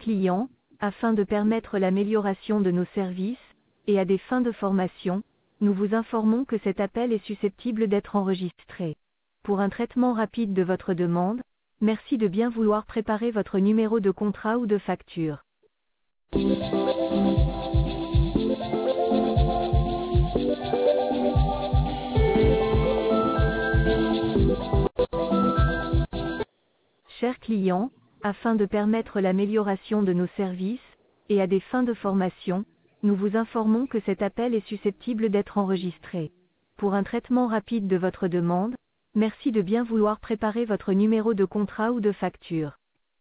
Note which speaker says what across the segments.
Speaker 1: clients, afin de permettre l'amélioration de nos services, et à des fins de formation, nous vous informons que cet appel est susceptible d'être enregistré. Pour un traitement rapide de votre demande, merci de bien vouloir préparer votre numéro de contrat ou de facture. Chers clients, afin de permettre l'amélioration de nos services, et à des fins de formation, nous vous informons que cet appel est susceptible d'être enregistré. Pour un traitement rapide de votre demande, merci de bien vouloir préparer votre numéro de contrat ou de facture.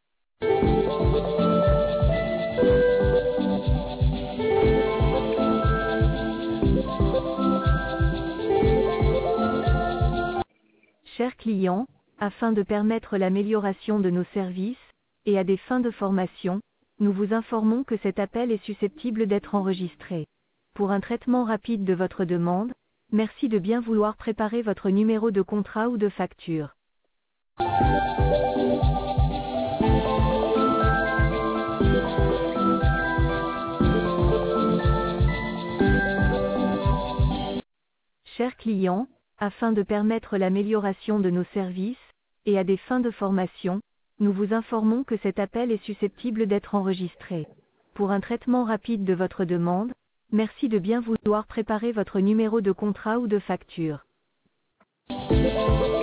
Speaker 1: Chers clients, afin de permettre l'amélioration de nos services, et à des fins de formation, nous vous informons que cet appel est susceptible d'être enregistré. Pour un traitement rapide de votre demande, merci de bien vouloir préparer votre numéro de contrat ou de facture. Chers clients, afin de permettre l'amélioration de nos services, et à des fins de formation, nous vous informons que cet appel est susceptible d'être enregistré. Pour un traitement rapide de votre demande, merci de bien vouloir préparer votre numéro de contrat ou de facture.